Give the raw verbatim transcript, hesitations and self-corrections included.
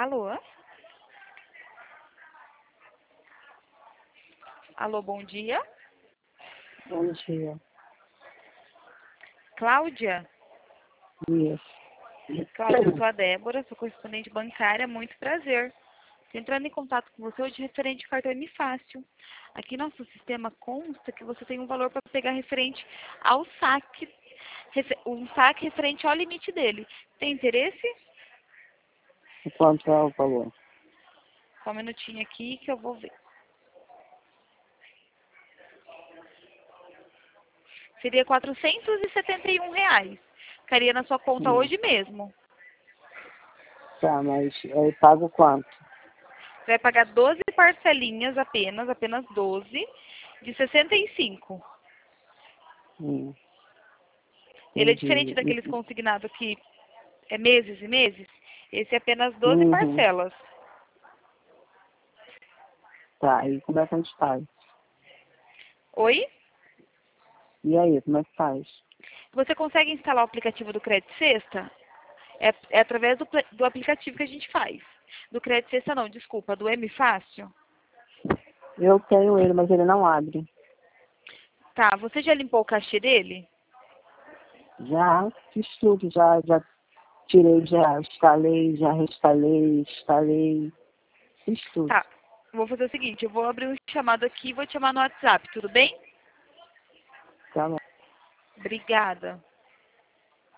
Alô? Alô, bom dia. Bom dia. Cláudia? Isso. Cláudia, eu sou a Débora, sou correspondente bancária, muito prazer. Estou entrando em contato com você hoje referente ao cartão M Fácil. Aqui nosso sistema consta que você tem um valor para pegar referente ao saque, um saque referente ao limite dele. Tem interesse? Quanto é o valor? Só um minutinho aqui que eu vou ver. Seria quatrocentos e setenta e um reais. Ficaria na sua conta Hum. hoje mesmo. Tá, mas eu pago quanto? Você vai pagar doze parcelinhas apenas, apenas doze, de sessenta e cinco. Hum. Ele é diferente Entendi. daqueles consignados que é meses e meses. Esse é apenas doze Uhum. parcelas. Tá, e como é que a gente faz? Oi? E aí, como é que faz? Você consegue instalar o aplicativo do Crédito Sexta? É, é através do, pla- do aplicativo que a gente faz. Do Crédito Sexta não, desculpa, do M Fácil. Eu tenho ele, mas ele não abre. Tá, você já limpou o cachê dele? Já fiz tudo, já, já tirei, já instalei, já reinstalei, instalei, fiz tudo. Tá, vou fazer o seguinte, eu vou abrir um chamado aqui e vou te chamar no WhatsApp, tudo bem? Tá bom. Obrigada.